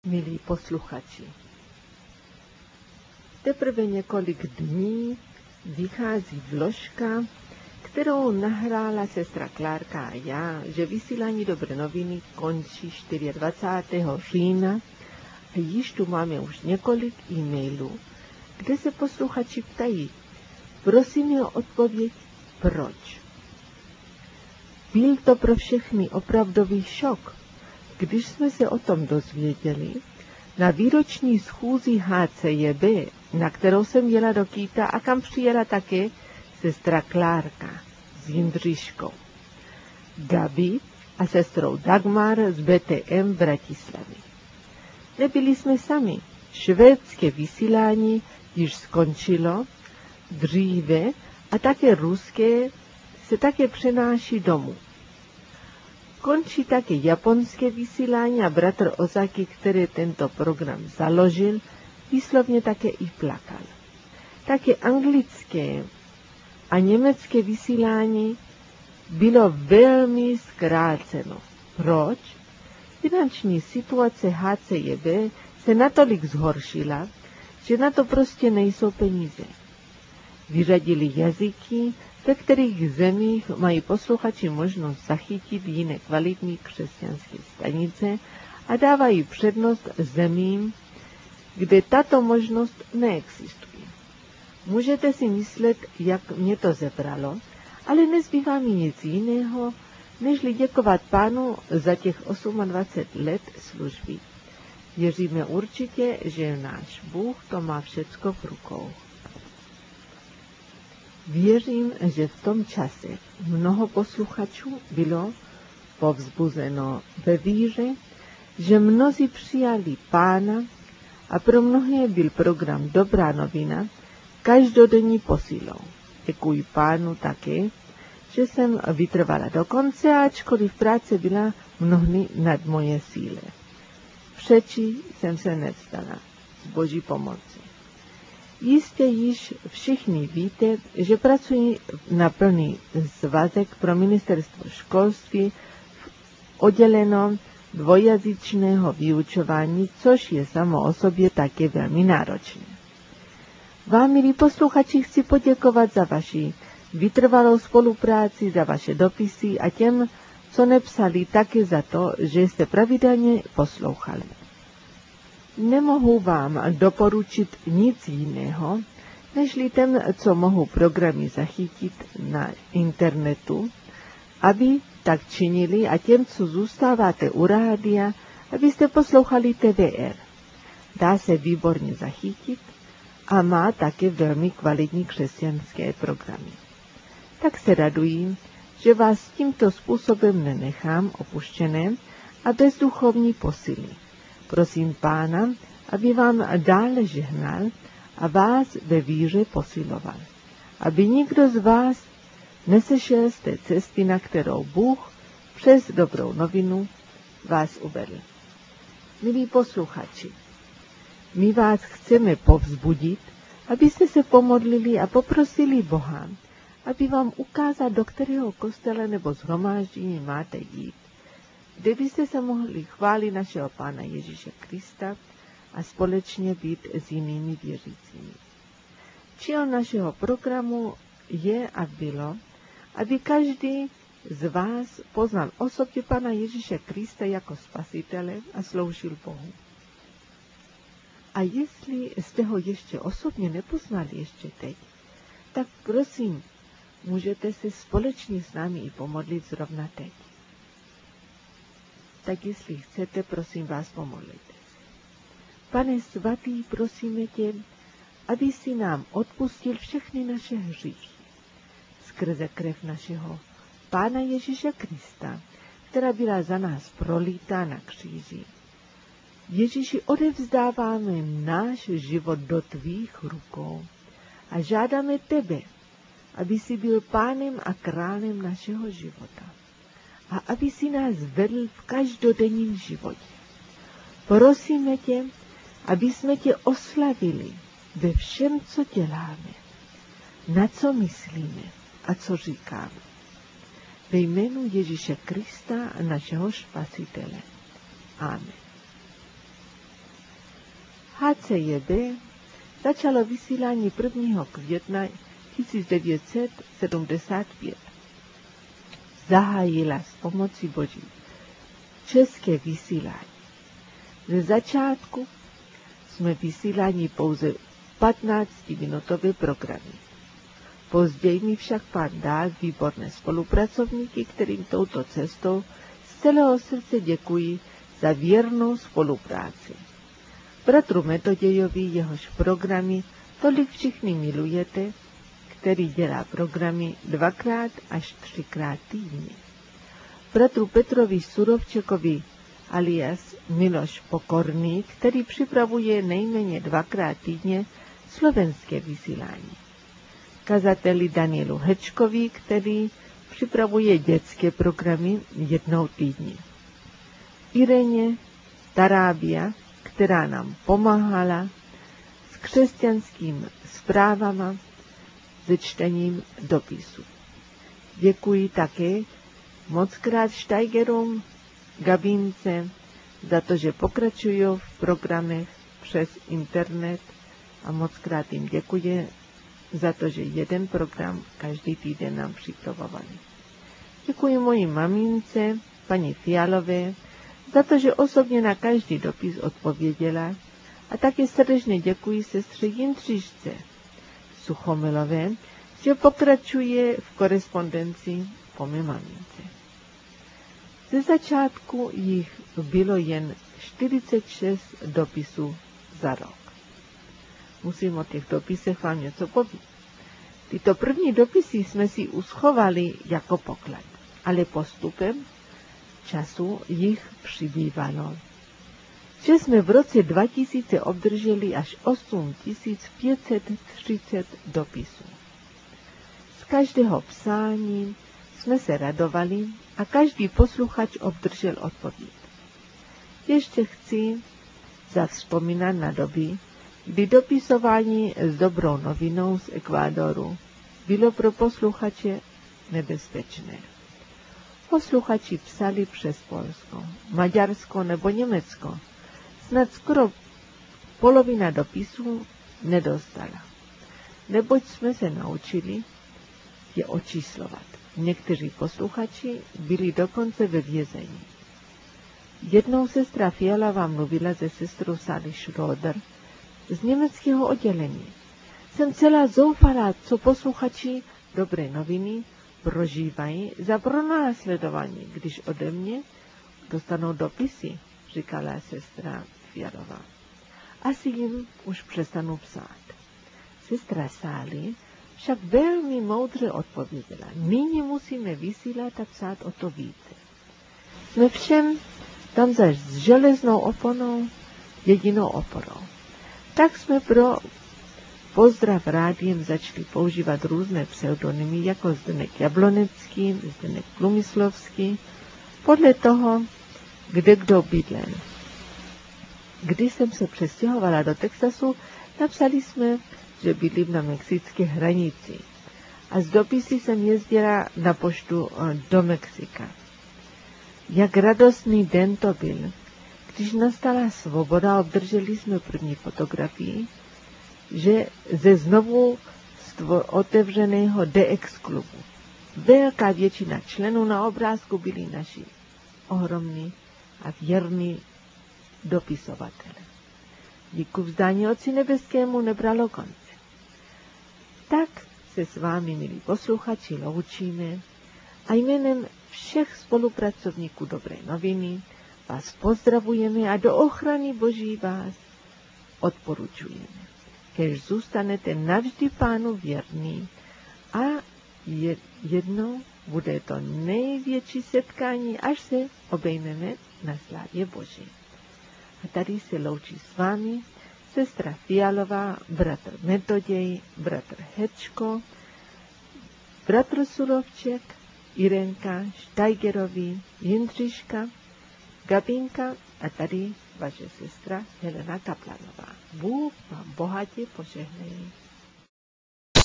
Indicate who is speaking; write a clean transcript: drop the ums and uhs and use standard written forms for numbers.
Speaker 1: Milí posluchači, teprve několik dní vychází vložka, kterou nahrála sestra Klárka a já, že vysílání Dobré noviny končí 24. října a již tu máme už několik e-mailů, kde se posluchači ptají, prosím o odpověď, proč. Byl to pro všechny opravdový šok, když jsme se o tom dozvěděli na výroční schůzi HCJB, na kterou jsem jela do Kýta a kam přijela také sestra Klárka s Jindřiškou, Gabi a sestrou Dagmar z BTM Bratislavy. Nebyli jsme sami. Švédské vysílání již skončilo dříve a také ruské se také přenáší domů. Končí také japonské vysílání a bratr Ozaki, který tento program založil, výslovně také i plakal. Také anglické a německé vysílání bylo velmi zkráceno. Proč? Finanční situace HCJB se natolik zhoršila, že na to prostě nejsou peníze. Vyřadili jazyky, ve kterých zemích mají posluchači možnost zachytit jiné kvalitní křesťanské stanice a dávají přednost zemím, kde tato možnost neexistuje. Můžete si myslet, jak mě to zebralo, ale nezbývá mi nic jiného, nežli děkovat Pánu za těch 28 let služby. Věříme určitě, že náš Bůh to má všecko v rukou. Věřím, že v tom čase mnoho posluchačů bylo povzbuzeno ve víře, že mnozí přijali Pána a pro mnohé byl program Dobrá novina každodenní posilou. Děkuji Pánu také, že jsem vytrvala do konce, ačkoliv práce byla mnohdy nad moje síly. Přeči jsem se nevzdala z Boží pomoci. Jistě již všichni víte, že pracuji na plný svazek pro ministerstvo školství v oddělenom dvojazyčného vyučování, což je samo o sobě také velmi náročné. Vám, milí posluchači, chci poděkovat za vaši vytrvalou spolupráci, za vaše dopisy a těm, co nepsali, také za to, že jste pravidelně poslouchali. Nemohu vám doporučit nic jiného, nežli ten, co mohou programy zachytit na internetu, aby tak činili a těm, co zůstáváte u rádia, abyste poslouchali TVR. Dá se výborně zachytit a má také velmi kvalitní křesťanské programy. Tak se raduji, že vás tímto způsobem nenechám opuštěné a bez duchovní posily. Prosím Pána, aby vám dále žehnal a vás ve víře posiloval. Aby nikdo z vás nesešel z té cesty, na kterou Bůh přes dobrou novinu vás uvedl. Milí posluchači, my vás chceme povzbudit, abyste se pomodlili a poprosili Boha, aby vám ukázal, do kterého kostela nebo shromáždění máte jít, kde byste se mohli chválit našeho Pána Ježíše Krista a společně být s jinými věřícími. Cíl našeho programu je a bylo, aby každý z vás poznal osobně Pána Ježíše Krista jako spasitele a sloužil Bohu. A jestli jste ho ještě osobně nepoznali ještě teď, tak prosím, můžete se společně s námi i pomodlit zrovna teď. Tak jestli chcete, prosím vás, pomodlite se. Pane svatý, prosíme tě, aby si nám odpustil všechny naše hříchy skrze krev našeho Pána Ježíše Krista, která byla za nás prolítá na kříži. Ježíši, odevzdáváme náš život do tvých rukou a žádáme tebe, aby si byl pánem a králem našeho života a aby si nás vedl v každodenním životě. Prosíme tě, aby jsme tě oslavili ve všem, co děláme, na co myslíme a co říkáme. Ve jménu Ježíše Krista, našeho Spasitele. Amen. HCJB začalo vysílání 1. května 1975. Zahájila s pomocí Boží české vysílání. Ze začátku jsme vysílání pouze 15-minutové programy. Později mi však Pán dal výborné spolupracovníky, kterým touto cestou z celého srdce děkuji za věrnou spolupráci. Bratru Metodějovi, jehož programy tolik všichni milujete, který dělá programy 2x až 3x týdně. Bratru Petrovi Surovčekovi alias Miloš Pokorný, který připravuje nejméně 2x týdně slovenské vysílání. Kazateli Danielu Hečkovi, který připravuje dětské programy 1 týdně. Ireně Tarábia, která nám pomáhala s křesťanskými zprávama, se čtením dopisu. Děkuji také mockrát Steigerům, Gabínce, za to, že pokračují v programech přes internet a mockrát jim děkuji za to, že jeden program každý týden nám připravovali. Děkuji mojí mamince, paní Fialové, za to, že osobně na každý dopis odpověděla a také srdečně děkuji sestře Jindřišce Suchomilové, že pokračuje v korespondenci po mé mamince. Ze začátku jich bylo jen 46 dopisů za rok. Musím o těch dopisech vám něco povědět. Tyto první dopisy jsme si uschovali jako poklad, ale postupem času jich přibývalo. Že jsme v roce 2000 obdrželi až 8530 dopisů. Z každého psání jsme se radovali a každý posluchač obdržel odpověď. Ještě chci zavzpomínat na doby, kdy dopisování s dobrou novinou z Ekvádoru bylo pro posluchače nebezpečné. Posluchači psali přes Polsko, Maďarsko nebo Německo. Snad skoro polovina dopisů nedostala, neboť jsme se naučili je očíslovat. Někteří posluchači byli dokonce ve vězení. Jednou sestra Fialová mluvila se sestrou Sally Schroeder z německého oddělení. Jsem celá zoufalá, co posluchači dobré noviny prožívají za pronásledování, když ode mě dostanou dopisy, říkala sestra Fialová. Asi jim už přestanu psát. Sestra Sally však velmi moudře odpověděla. Nyní musíme vysílat a psát o to více. Jsme všem tam za železnou oponou, jedinou oporou. Tak jsme pro pozdrav rádiem začali používat různé pseudonymy jako Zdeněk Jablonecký, Zdeněk Průmyslovský, podle toho, kde kdo bydlel. Když jsem se přestěhovala do Texasu, napsali jsme, že bydlím na mexické hranici a z dopisy jsem jezdila na poštu do Mexika. Jak radostný den to byl, když nastala svoboda, obdrželi jsme první fotografii, že ze znovu otevřeného DX klubu. Velká většina členů na obrázku byli naši ohromní a věrní dopisovatele. Díku vzdání Otci nebeskému nebralo konce. Tak se s vámi, milí posluchači, loučíme a jménem všech spolupracovníků Dobré noviny vás pozdravujeme a do ochrany Boží vás odporučujeme. Kež zůstanete navždy Pánu věrní a jednou bude to největší setkání, až se obejmeme na slávě Boží. A tady se loučí s vámi sestra Fialová, bratr Metoděj, bratr Hečko, bratr Surovček, Irenka, Steigerovi, Jindřiška, Gabinka a tady vaše sestra Helena Kaplanová. Bůh vám bohatě požehnej.